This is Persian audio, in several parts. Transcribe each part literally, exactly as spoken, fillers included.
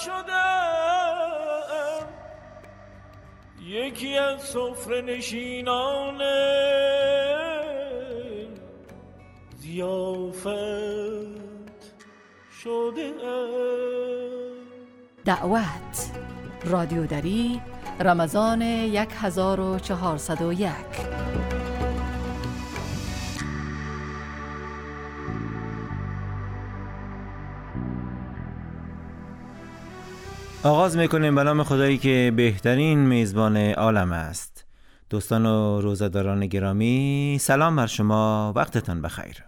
شدم یکی از سفره نشینان ضیافت شدم. دعوت رادیوداری رمضان هزار و چهارصد و یک. آغاز میکنیم به نام خدایی که بهترین میزبان عالم است. دوستان و روزه‌داران گرامی، سلام بر شما، وقتتان بخیر.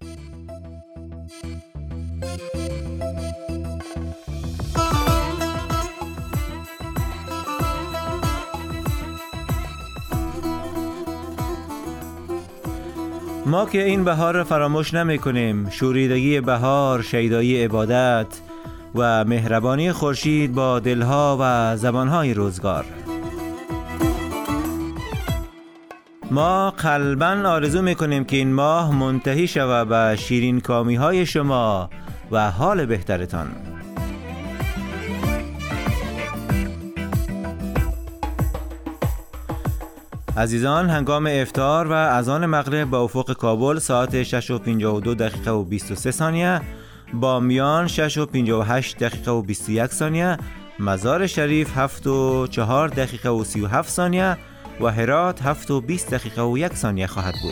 ما که این بهار فراموش نمی کنیم، شوریدگی بهار، شیدایی عبادت و مهربانی خورشید با دلها و زبانهای روزگار. ما قلباً آرزو میکنیم که این ماه منتهی شود به شیرین کامی های شما و حال بهترتان. عزیزان، هنگام افطار و اذان مغرب با افق کابل ساعت شش و پنجاه و دو دقیقه و بیست و سه ثانیه، بامیان شش و پنجاه و هشت دقیقه و بیست و یک ثانیه، مزار شریف هفت و چهار دقیقه و سی و هفت ثانیه و هرات هفت و بیست دقیقه و یک ثانیه خواهد بود.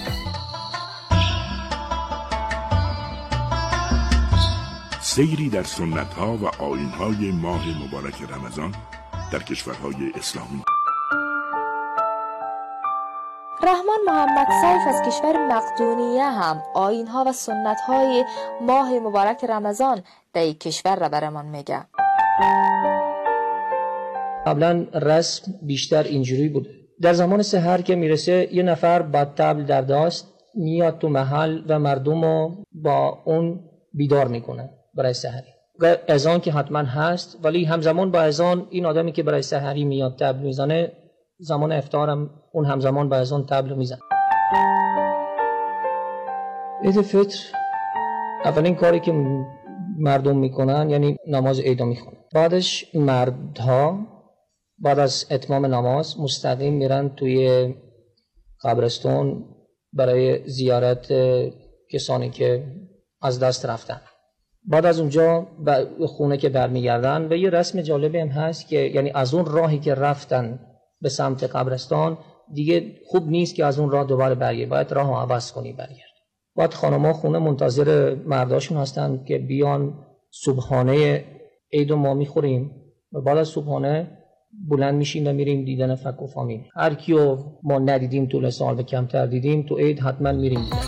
سیری در سنت‌ها و آیین‌های ماه مبارک رمضان در کشورهای اسلامی. رحمان محمد سیف از کشور مقدونیه هم آیین‌ها و سنت‌های ماه مبارک رمضان در این کشور را برمان میگه. قبلا رسم بیشتر اینجوری بود. در زمان سحر که میرسه یه نفر با طبل در دست میاد تو محل و مردم رو با اون بیدار میکنه برای سحری. اذان که حتما هست، ولی همزمان با اذان این آدمی که برای سحری میاد طبل میزنه، زمان افطارم اون همزمان با اذان طبل میزنه. عید فطر اولین کاری که مردم میکنن یعنی نماز عید میخونن. بعدش مردها بعد از اتمام نماز مستقیم میرن توی قبرستون برای زیارت کسانی که از دست رفتن. بعد از اونجا به خونه که برمیگردن و یه رسم جالبی هم هست که یعنی از اون راهی که رفتن به سمت قبرستان دیگه خوب نیست که از اون راه دوباره برگردی، باید راهو عوض کنی برگرد. بعد خانم‌ها خونه منتظر مرداشون هستن که بیان صبحانه عید ما میخوریم و بعد از صبحانه بلند میشیم و میریم دیدن فک و فامیل. هر کیو ما ندیدیم طول سال و کمتر دیدیم تو عید حتما میریم دیدن.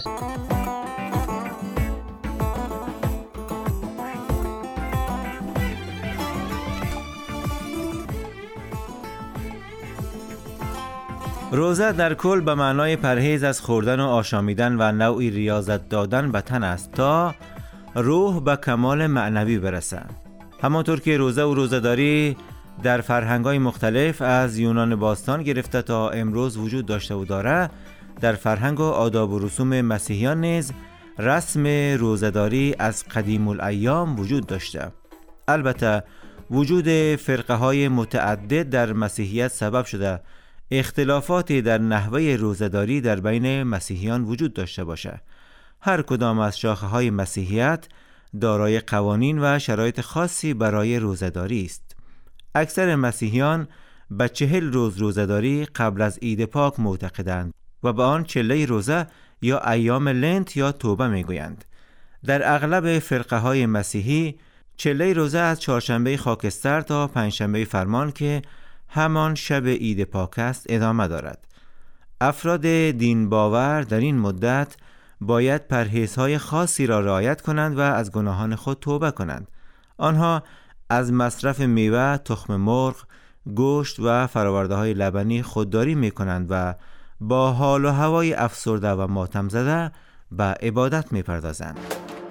روزه در کل به معنای پرهیز از خوردن و آشامیدن و نوعی ریاضت دادن به تن است تا روح به کمال معنوی برسه. همانطور که روزه و روزه‌داری در فرهنگ‌های مختلف از یونان باستان گرفته تا امروز وجود داشته و داره، در فرهنگ و آداب و رسوم مسیحیان نیز رسم روزه‌داری از قدیم الایام وجود داشته. البته وجود فرقه‌های متعدد در مسیحیت سبب شده اختلافاتی در نحوه روزه‌داری در بین مسیحیان وجود داشته باشه. هر کدام از شاخه‌های مسیحیت دارای قوانین و شرایط خاصی برای روزه‌داری است. اکثر مسیحیان به چهل روز روزه‌داری قبل از عید پاک معتقدند و به آن چله روزه یا ایام لنت یا توبه میگویند. در اغلب فرقه‌های مسیحی چله روزه از چهارشنبه خاکستر تا پنجشنبه فرمان که همان شب عید پاک است ادامه دارد. افراد دین باور در این مدت باید پرهیزهای خاصی را رعایت کنند و از گناهان خود توبه کنند. آنها از مصرف میوه، تخم مرغ، گوشت و فرآورده‌های لبنی خودداری می کنند و با حال و هوای افسرده و ماتم زده به عبادت می پردازند.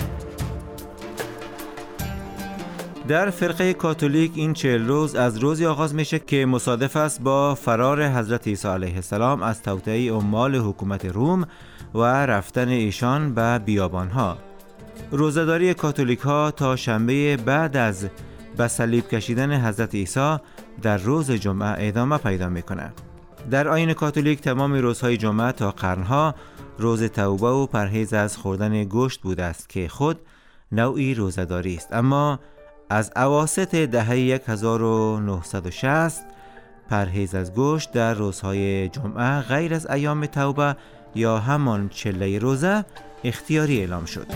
در فرقه کاتولیک این چهل روز از روزی آغاز میشه که مصادف است با فرار حضرت عیسی علیه السلام از توطئه عمال حکومت روم و رفتن ایشان به بیابانها. روزه‌داری کاتولیک ها تا شنبه بعد از به صلیب کشیدن حضرت عیسی در روز جمعه ادامه پیدا میکنه. در آیین کاتولیک تمام روزهای جمعه تا قرنها روز توبه و پرهیز از خوردن گوشت بوده است که خود نوعی روزه‌داری است. اما از اواسط دهه هزار و نهصد و شصت پرهیز از گوشت در روزهای جمعه غیر از ایام توبه یا همان چله روزه اختیاری اعلام شد.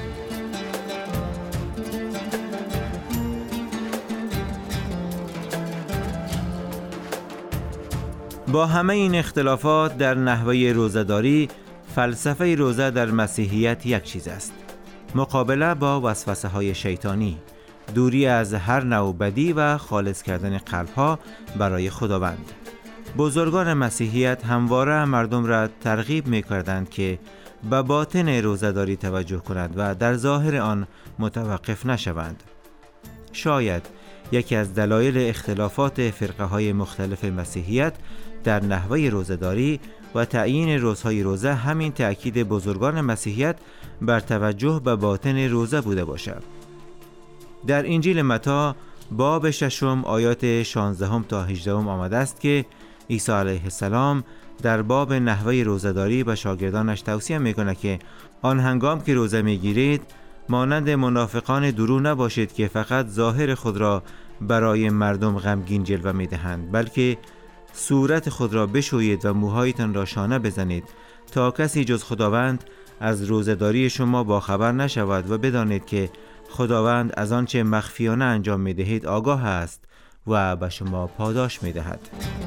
با همه این اختلافات در نحوه روزه‌داری، فلسفه روزه در مسیحیت یک چیز است: مقابله با وسوسه های شیطانی، دوری از هر نوع بدی و خالص کردن قلبها برای خداوند. بزرگان مسیحیت همواره مردم را ترغیب می‌کردند که به باطن روزه‌داری توجه کنند و در ظاهر آن متوقف نشوند. شاید یکی از دلایل اختلافات فرقه های مختلف مسیحیت در نحوه روزه‌داری و تعیین روزهای روزه همین تأکید بزرگان مسیحیت بر توجه به باطن روزه بوده باشد. در انجیل متی باب ششم آیات شانزده تا هجده آمده است که عیسی علیه السلام در باب نحوه روزه‌داری به شاگردانش توصیه می‌کند که آن هنگام که روزه می‌گیرید مانند منافقان درو نباشید که فقط ظاهر خود را برای مردم غمگین جلوه می‌دهند، بلکه صورت خود را بشویید و موهایتان را شانه بزنید تا کسی جز خداوند از روزه‌داری شما باخبر نشود و بدانید که خداوند از آنچه مخفیانه انجام می‌دهید آگاه است و به شما پاداش می‌دهد.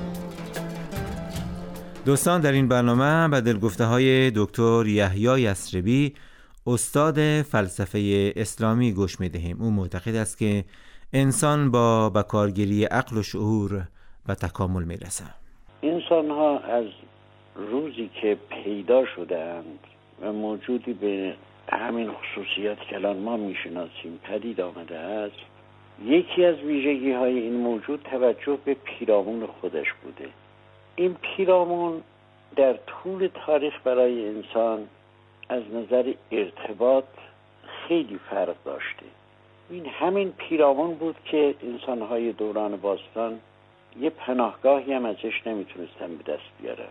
دوستان، در این برنامه به دلگفته‌های دکتر یحیی یثربی، استاد فلسفه اسلامی گوش می‌دهیم. او معتقد است که انسان با بکارگیری عقل و شعور به تکامل می‌رسد. انسان‌ها از روزی که پیدا شدند و موجودی به همین خصوصیات که الان ما میشناسیم پدید آمده است، یکی از ویژگی های این موجود توجه به پیرامون خودش بوده. این پیرامون در طول تاریخ برای انسان از نظر ارتباط خیلی فرق داشته. این همین پیرامون بود که انسان‌های دوران باستان یه پناهگاهی هم ازش نمیتونستن به دست بیارن.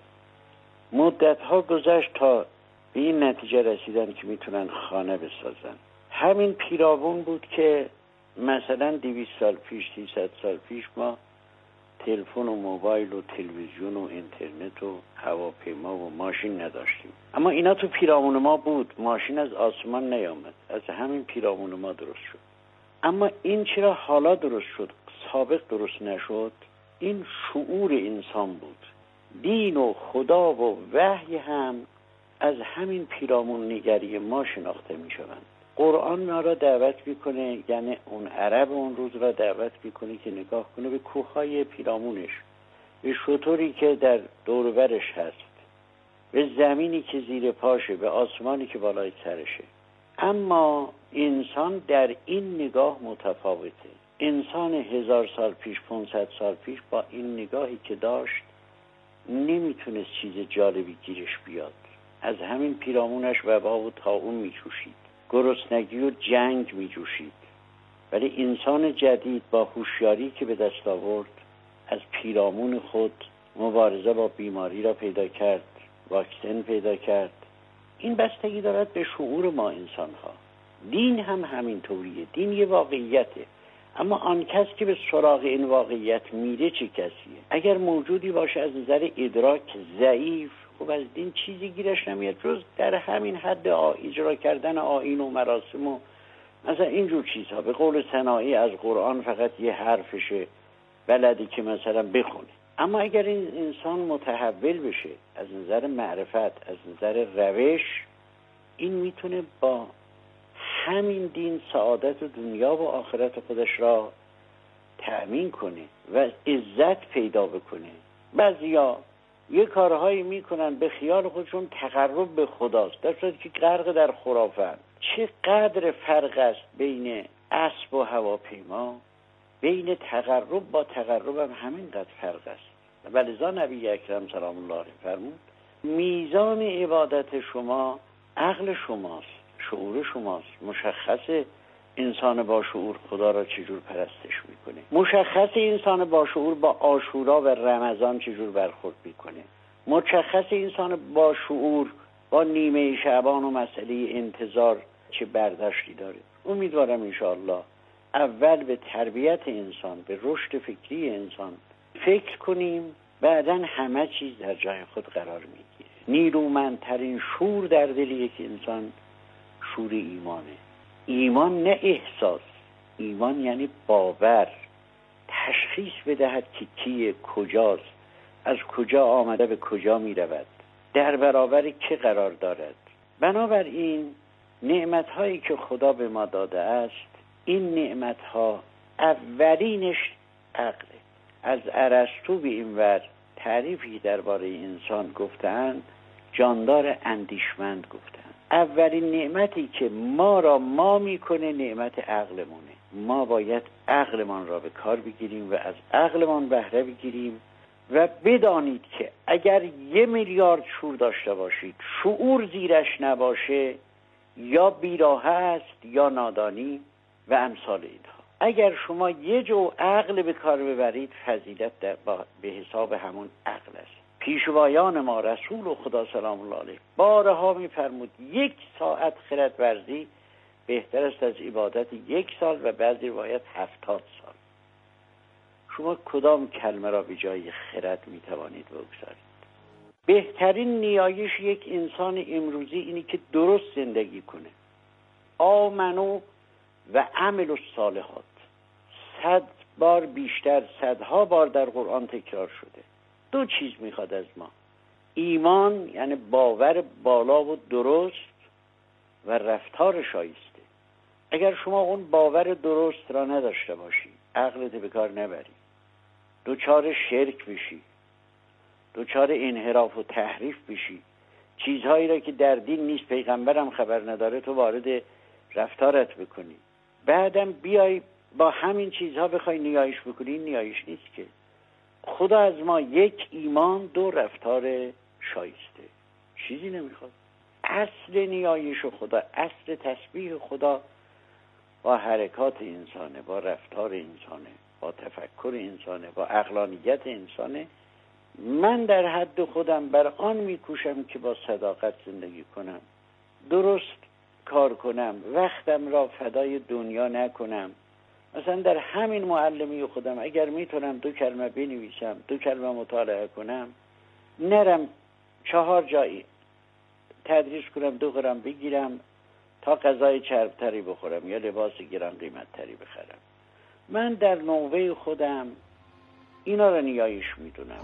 مدت‌ها گذشت تا به این نتیجه رسیدن که میتونن خانه بسازن. همین پیرامون بود که مثلا دویست سال پیش، سیصد سال پیش ما تلفن و موبایل و تلویزیون و اینترنت و هواپیما و ماشین نداشتیم. اما اینا تو پیرامون ما بود. ماشین از آسمان نیامد، از همین پیرامون ما درست شد. اما این چرا حالا درست شد، سابق درست نشد؟ این شعور انسان بود. دین و خدا و وحی هم از همین پیرامون نگری ما شناخته می شوند. قرآن ما را دعوت میکنه، یعنی اون عرب اون روز را دعوت میکنه که نگاه کنه به کوههای پیرامونش، به شتری که در دور و برش هست، به زمینی که زیر پاشه، به آسمانی که بالای سرشه. اما انسان در این نگاه متفاوته. انسان هزار سال پیش، پانصد سال پیش با این نگاهی که داشت نمیتونست چیز جالبی گیرش بیاد. از همین پیرامونش وبا و طاعون میجوشید، گرسنگی و جنگ میجوشید. ولی انسان جدید با هوشیاری که به دست آورد از پیرامون خود مبارزه با بیماری را پیدا کرد، واکسن پیدا کرد. این بستگی دارد به شعور ما انسان ها. دین هم همینطوریه. دین یه واقعیته، اما آن کس که به سراغ این واقعیت میره چه کسیه؟ اگر موجودی باشه از نظر ادراک ضعیف، خب از دین چیزی گیرش نمیاد جز در همین حد اجرا کردن آیین و مراسم و مثلا اینجور چیزها. به قول صناعی از قرآن فقط یه حرفشه بلدی که مثلا بخونه. اما اگر این انسان متحول بشه از نظر معرفت، از نظر روش، این میتونه با همین دین سعادت و دنیا و آخرت خودش را تأمین کنه و عزت پیدا بکنه. بعضیا یه کارهایی میکنن به خیال خودشون تقرب به خداست، در صورتی که غرق در خرافند. چه قدر فرق است بین اسب و هواپیما، بین تقرب با تقرب هم همین قدر فرق است. ولذا نبی اکرم سلام الله علیه فرمود میزان عبادت شما عقل شماست، شعور شماست. مشخصه انسان با شعور خدا را چجور پرستش میکنه. مشخص انسان با شعور با عاشورا و رمضان چجور برخورد میکنه. مشخص انسان با شعور با نیمه شعبان و مسئله انتظار چه برداشتی داره. امیدوارم انشاءالله اول به تربیت انسان، به رشد فکری انسان فکر کنیم، بعداً همه چیز در جای خود قرار میگیره. نیرومندترین شور در دل یک انسان شور ایمانه. ایمان نه احساس، ایمان یعنی باور، تشخیص بدهد که کی کجاست، از کجا آمده به کجا می رود، در برابر که قرار دارد. بنابراین نعمت‌هایی که خدا به ما داده است، این نعمت‌ها اولینش عقله. از ارسطو به این ور تعریفی درباره انسان گفتند، جاندار اندیشمند گفتند. اولین نعمتی که ما را ما میکنه نعمت عقلمونه. ما باید عقلمان را به کار بگیریم و از عقلمان بهره بگیریم و بدانید که اگر یه میلیارد شعور داشته باشید، شعور زیرش نباشه، یا بیراهه است یا نادانی و امثال اینها. اگر شما یه جو عقل به کار ببرید، فضیلت به حساب همون عقل است. پیشوایان ما رسول و خدا سلام الله علیه بارها می‌فرمود یک ساعت خرد ورزی بهتر است از عبادت یک سال و بعضی روایت هفتاد سال. شما کدام کلمه را به جای خرد میتوانید بگذارید؟ بهترین نیایش یک انسان امروزی اینی که درست زندگی کنه. آمنو و عمل الصالحات صد بار بیشتر، صدها بار در قرآن تکرار شده. دو چیز میخواد از ما: ایمان یعنی باور بالا و درست و رفتار شایسته. اگر شما اون باور درست را نداشته باشی، عقلت به کار نبری، دوچار شرک بشی، دوچار انحراف و تحریف بشی، چیزهایی را که در دین نیست، پیغمبرم خبر نداره، تو وارد رفتارت بکنی، بعدم بیای با همین چیزها بخوای نیایش بکنی، این نیایش نیست که. خدا از ما یک ایمان، دو رفتار شایسته، چیزی نمیخواد. اصل نیایش خدا، اصل تسبیح خدا با حرکات انسانه، با رفتار انسانه، با تفکر انسانه، با عقلانیت انسانه. من در حد خودم بر آن میکوشم که با صداقت زندگی کنم، درست کار کنم، وقتم را فدای دنیا نکنم. مثلا در همین معلمی خودم اگر میتونم دو کلمه بنویسم، دو کلمه مطالعه کنم، نرم چهار جایی تدریس کنم، دو گرم بگیرم تا غذای چربتری بخورم یا لباس گران قیمتتری بخرم. من در نوبه خودم اینا را نیایش میدونم.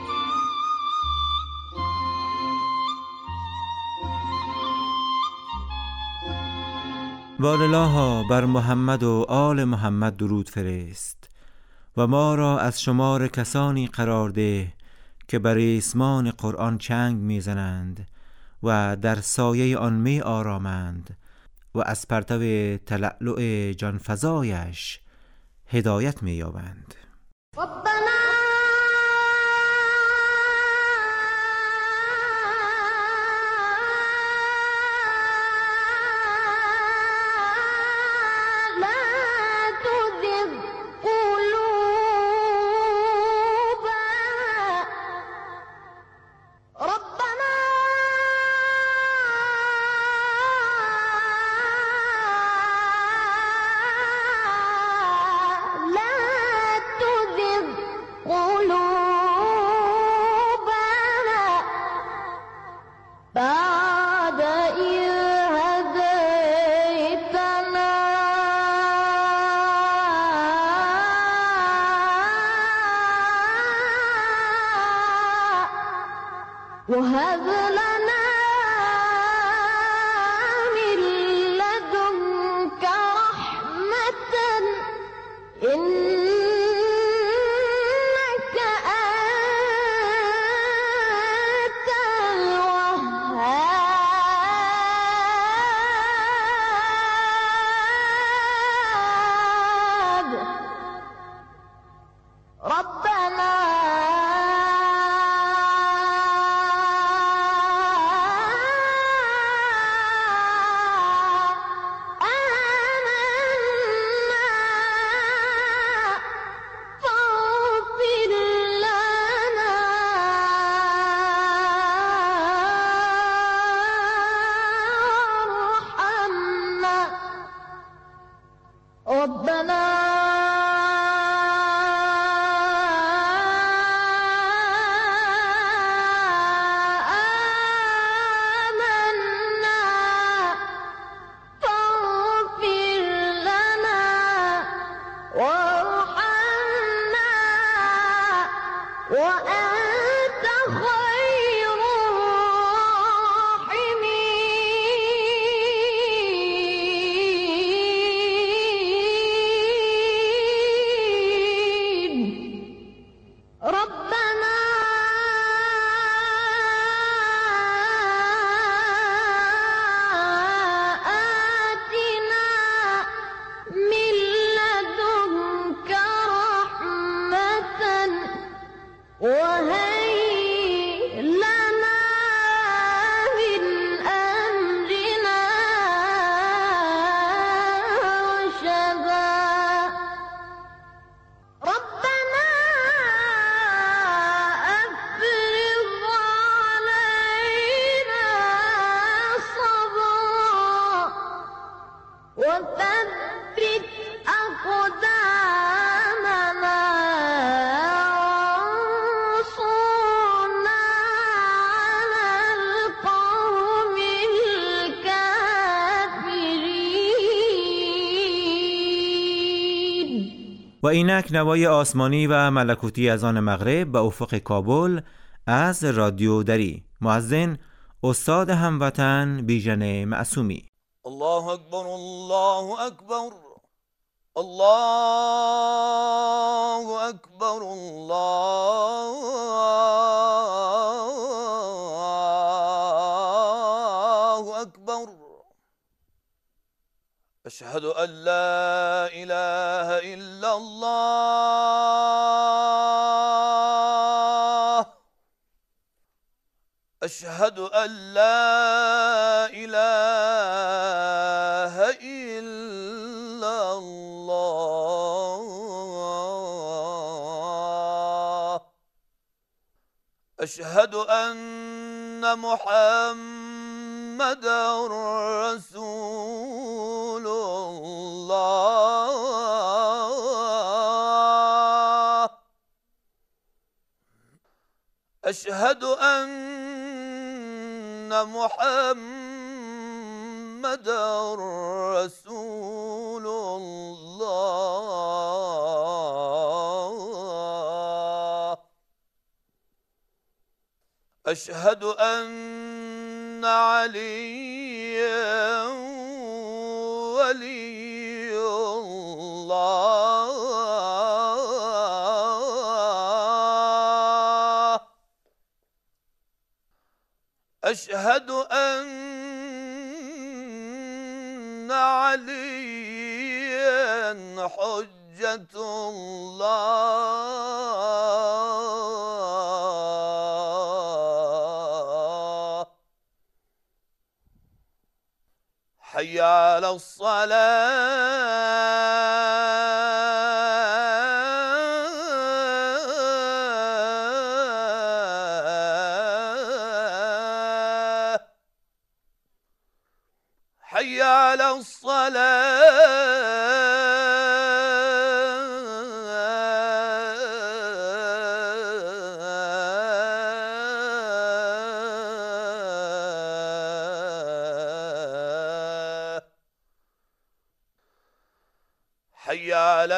والله بر محمد و آل محمد درود فرست و ما را از شمار کسانی قرار ده که بر ریسمان قرآن چنگ میزنند و در سایه آن می آرامند و از پرتو تلألؤ جانفزایش هدایت می یابند. وهب لنا من لدنك رحمة إنك أنت الوهاب ربنا وأنت خير الراحمين. ربنا آتنا من لدنك رحمة وهيئ لنا من أمرنا رشدا. ربنا أفرغ علينا صبرا وثبت أقدامنا وانصرنا على القوم الكافرين. و اینک نوای آسمانی و ملکوتی از آن مغرب به افق کابل از رادیو دری. مؤذن استاد هموطن بیژن معصومی. الله اکبر، الله اکبر، الله اکبر، الله اکبر. اشهد ان لا اله الا الله، اشهد ان لا اله الا الله، اشهد ان محمد رسول الله، اشهد ان محمد رسول الله، اشهد ان عليا ولي الله، اشهد ان عليا حجة الله. حي على الصلاة، حي على الصلاة، حي على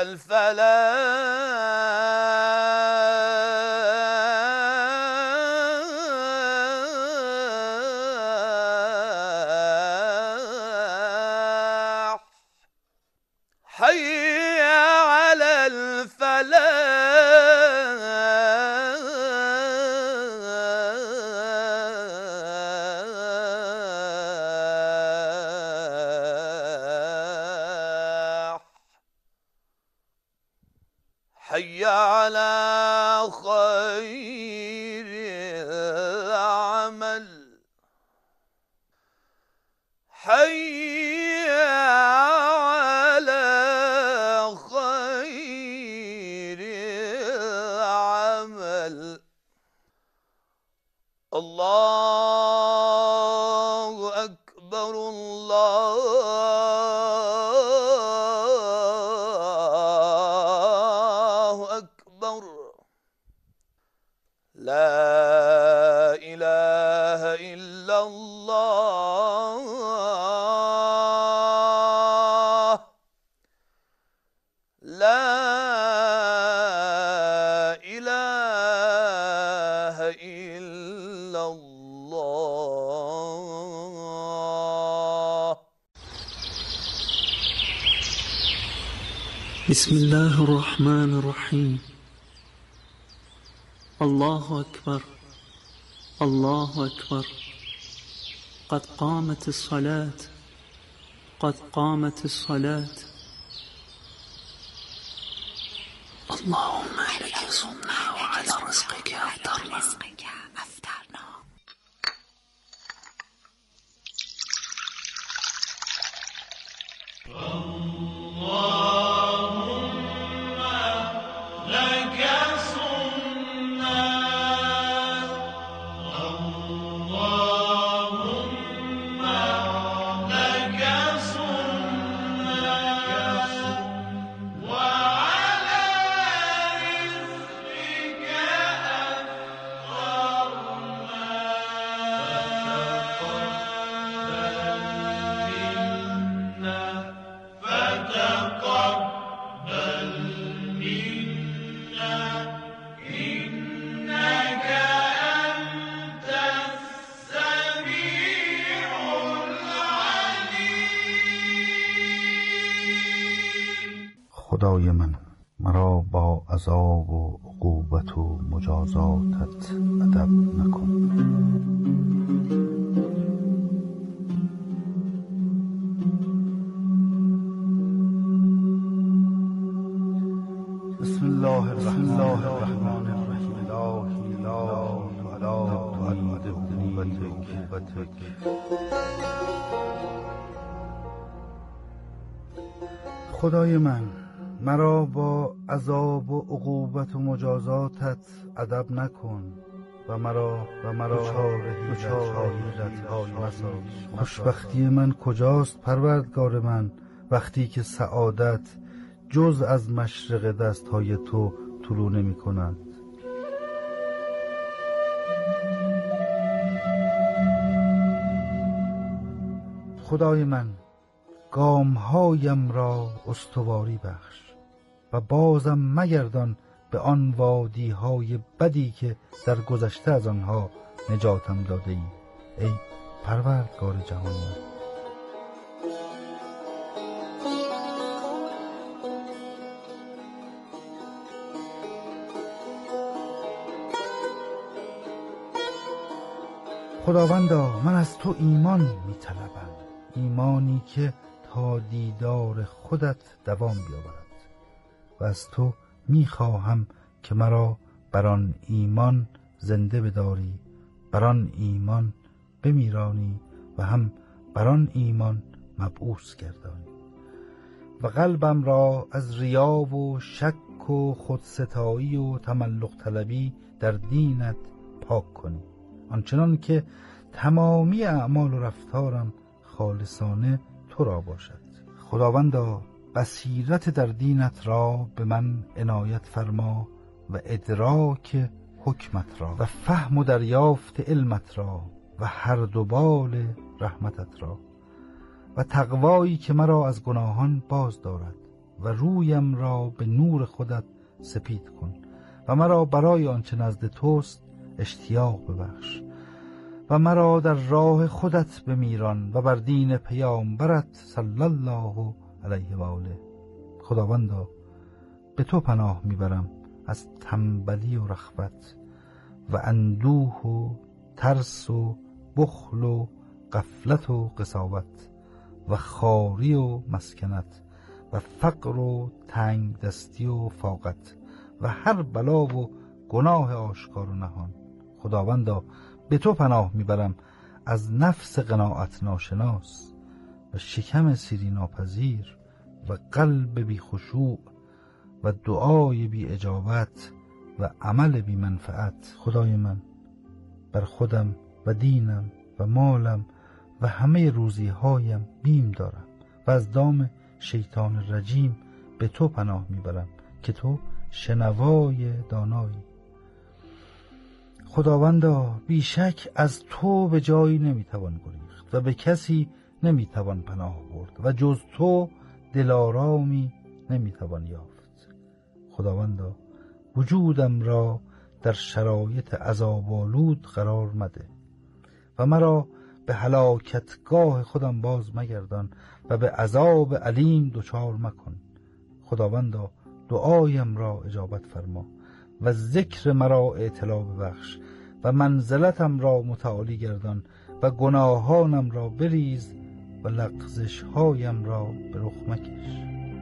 الفلاح، حي على الفلاح، حي على خير العمل، حي على خير العمل. الله أكبر، الله أكبر. لا إله إلا الله، لا إله بسم الله الرحمن الرحیم. الله اکبر، الله اکبر. قد قامت الصلاة، قد قامت الصلاة. اللهم لك صمنا وعلى رزقك افطرنا. خدای من، مرا با عذاب و عقوبت و مجازاتت ادب نکن. بسم الله الرحمن الرحیم. الهی لا تعلق عقوبتک. خدای من، مرا با عذاب و عقوبت و مجازاتت ادب نکن و مرا و مرا دچار مساز. خوشبختی من کجاست پروردگار من، وقتی که سعادت جز از مشرق دستهای تو طلوع نمی کند. خدای من، گامهایم را استواری بخش و بازم مگردان به آن وادیهای بدی که در گذشته از آنها نجاتم داده ای. ای پروردگار جهانیان. خداوندا، من از تو ایمان می طلبم، ایمانی که تا دیدار خودت دوام بیاورد و از تو می خواهم که مرا بر آن ایمان زنده بداری، بر آن ایمان بمیرانی و هم بر آن ایمان مبعوث گردانی و قلبم را از ریا و شک و خودستایی و تملق طلبی در دینت پاک کنی، آنچنان که تمامی اعمال و رفتارم خالصانه تو را باشد. خداوندا، بصیرت در دینت را به من عنایت فرما و ادراک حکمت را و فهم و دریافت علمت را و هر دو بال رحمتت را و تقوایی که مرا از گناهان باز دارد و رویم را به نور خودت سپید کن و مرا برای آنچه نزد توست اشتیاق ببخش و مرا در راه خودت بمیران و بر دین پیامبرت صلی الله علیه و آله. خداوندا، به تو پناه میبرم از تنبلی و رخوت و اندوه و ترس و بخل و غفلت و قساوت و خواری و مسکنت و فقر و تنگ دستی و فاقت و هر بلا و گناه آشکار و نهان. خداوندا، به تو پناه میبرم از نفس قناعت ناشناس و شکم سیری ناپذیر و قلب بی خشوع و دعای بی اجابت و عمل بی منفعت. خدای من، بر خودم و دینم و مالم و همه روزی هایم بیم دارم و از دام شیطان رجیم به تو پناه میبرم که تو شنوای دانایی. خداوندا، بیشک از تو به جایی نمیتوان گریخت و به کسی نمیتوان پناه برد و جز تو دلارامی نمیتوان یافت. خداوندا، وجودم را در شرایط عذاب‌آلود قرار مده و مرا به هلاکتگاه خودم باز مگردان و به عذاب علیم دچار مکن. خداوندا دعایم را اجابت فرما و ذکر مرا اطلاع ببخش و منزلتم را متعالی گردان و گناهانم را بریز و لغزش هایم را به رخ مکش.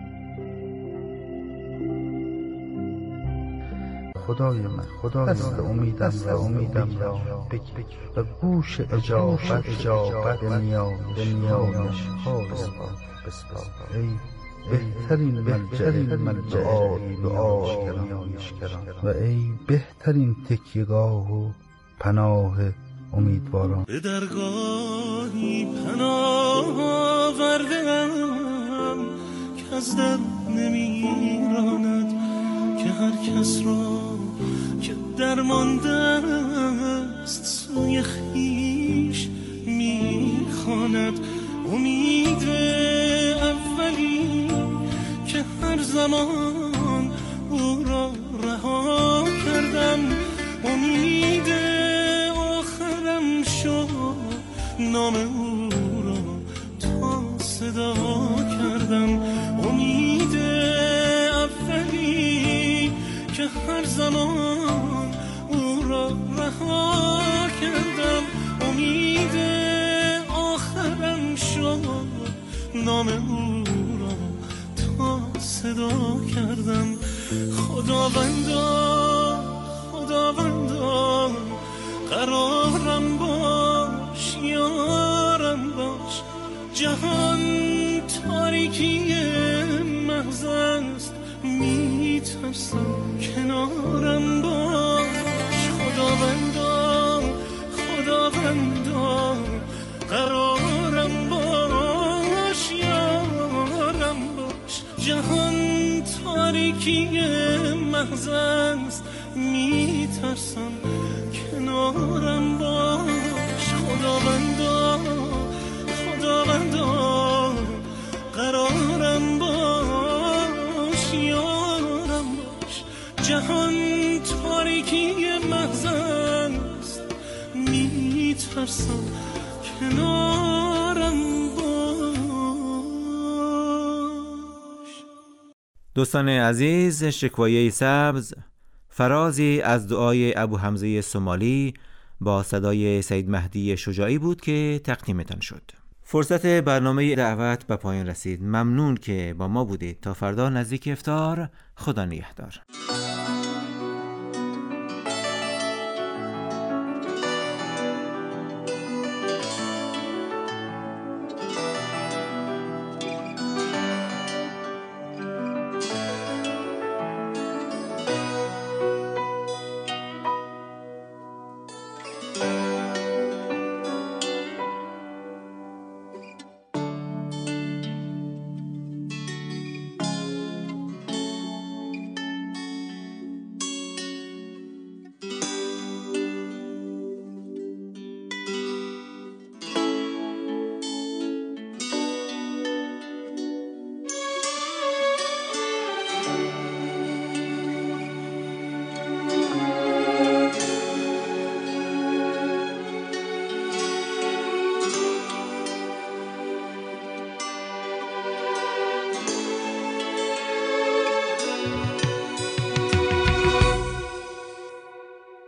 خدای من خدای دست امیدم را امیدم را بگیر و گوش اجابت اجابت به نیایش ها بسپار. ای بهترین ملجأ ملجأ دعایشگران و ای بهترین تکیهگاه و پناه امیدواران. به درگاهی پناه آورده‌ام که از در نمیراند، که هر کس را که درمانده است سوی خویش میخواند. امید اولی که هر زمان او را رها کردم، امید آخرم شد نام او را تا صدا کردم. امید اولی که هر زمان او را رها کردم، امید آخرم شد نام او را تا صدا کردم. خداوندا خداوندا قرارم باش، یارم باش. جهان تاریکی محض است، میترسم کنارم باش. خداوندا خداوندا قرارم باش، یارم باش. جهان تاریکی محض است، میترسم کنارم باش. خداوندا خداوندا قرارم باش، یارم باش. جهان تاریکی محض است، میترسم کنارم باش. دوستان عزیز، شکوایه سبز فرازی از دعای ابو حمزه سومالی با صدای سید مهدی شجاعی بود که تقدیمتان شد. فرصت برنامه دعوت به پایان رسید. ممنون که با ما بودید. تا فردا نزدیک افطار، خدا نگهدار.